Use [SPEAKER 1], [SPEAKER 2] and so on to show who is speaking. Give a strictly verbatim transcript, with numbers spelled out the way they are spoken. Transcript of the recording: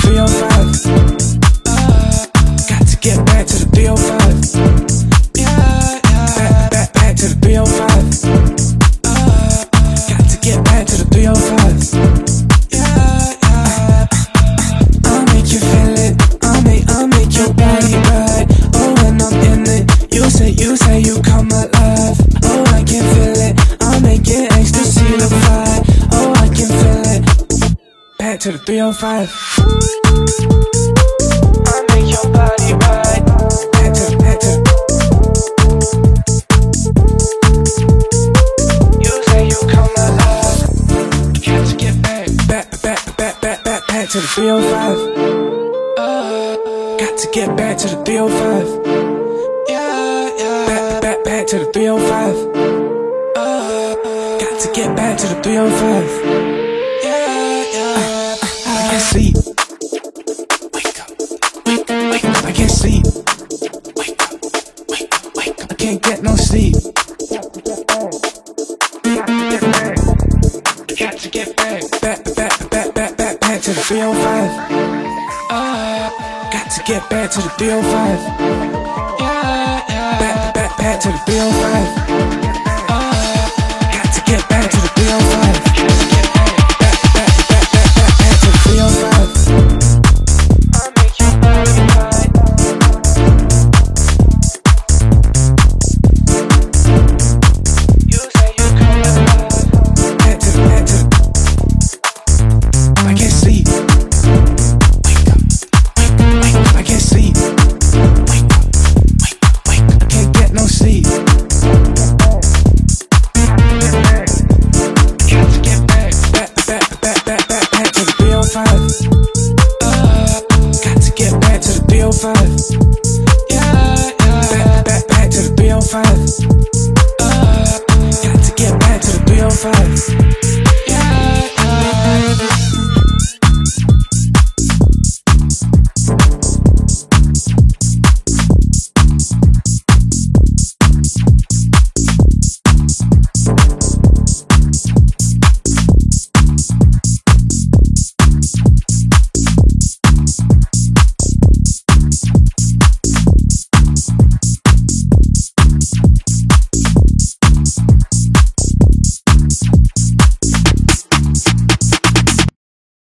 [SPEAKER 1] three oh five. Got to get back to the three oh five. Back, back, back to the three oh five. Got to get back to the three oh five. I'll make you feel it. I'll make, I'll make your body right. Oh, when I'm in it, you say, you say you come alive. Oh, I can feel it. I'll make it ecstasy to fly. Oh, I can feel it. Back to the three oh five. I'll make your body right. Back to the, back to the. You say you come alive. Got to get back, back, back, back, back, back, back to the three oh five. Got to get back to the three oh five. Back, back, back to the three oh five. Got to get back to the three oh five. I can't sleep. Wake up, wake up, wake up. I can't sleep. Wake up, wake up, wake up. I can't get no sleep. Got to get back. Got to get back. Back, back, back, back, back, back to the three oh five. Got to get back to the three oh five. Back, back, back to the three oh five. Got to get back to the three oh five. Back, back, back, back, back, back to the three oh five. I'll make your body right. You say you come alive. Back to the, back to the. I can't sleep. Wake up, wake up, wake up. I can't sleep. Wake up, wake up, wake up. I can't get no sleep. Got to get back, back, back, back, back, back, back to the three oh five.